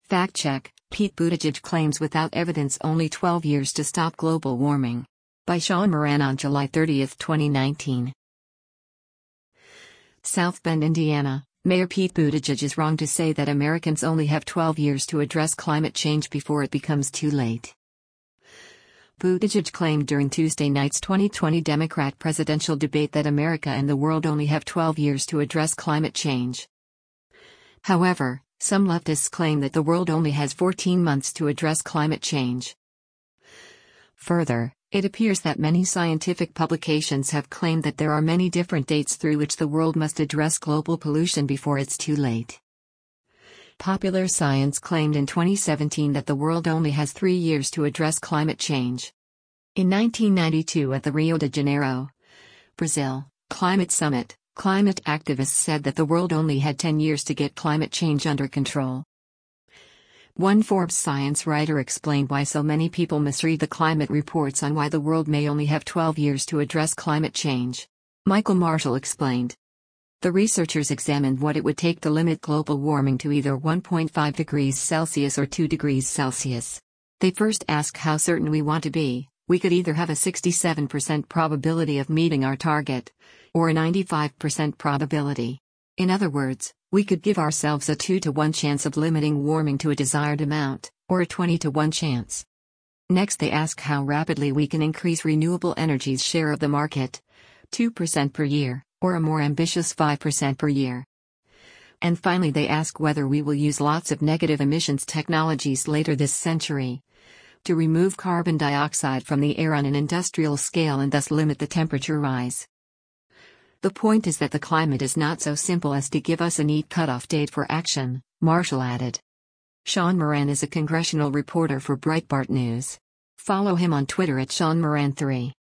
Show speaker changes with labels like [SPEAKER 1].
[SPEAKER 1] Fact check: Pete Buttigieg claims without evidence only 12 years to stop global warming. By Sean Moran on July 30, 2019. South Bend, Indiana. Mayor Pete Buttigieg is wrong to say that Americans only have 12 years to address climate change before it becomes too late. Buttigieg claimed during Tuesday night's 2020 Democrat presidential debate that America and the world only have 12 years to address climate change. However, some leftists claim that the world only has 14 months to address climate change. Further, it appears that many scientific publications have claimed that there are many different dates through which the world must address global pollution before it's too late. Popular Science claimed in 2017 that the world only has 3 years to address climate change. In 1992 at the Rio de Janeiro, Brazil, Climate Summit, climate activists said that the world only had 10 years to get climate change under control. One Forbes science writer explained why so many people misread the climate reports on why the world may only have 12 years to address climate change. Michael Marshall explained. The researchers examined what it would take to limit global warming to either 1.5 degrees Celsius or 2 degrees Celsius. They first asked how certain we want to be. We could either have a 67% probability of meeting our target, or a 95% probability. In other words, we could give ourselves a 2 to 1 chance of limiting warming to a desired amount, or a 20 to 1 chance. Next they ask how rapidly we can increase renewable energy's share of the market, 2% per year, or a more ambitious 5% per year. And finally they ask whether we will use lots of negative emissions technologies later this century to remove carbon dioxide from the air on an industrial scale and thus limit the temperature rise. The point is that the climate is not so simple as to give us a neat cutoff date for action, Marshall added. Sean Moran is a congressional reporter for Breitbart News. Follow him on Twitter at SeanMoran3.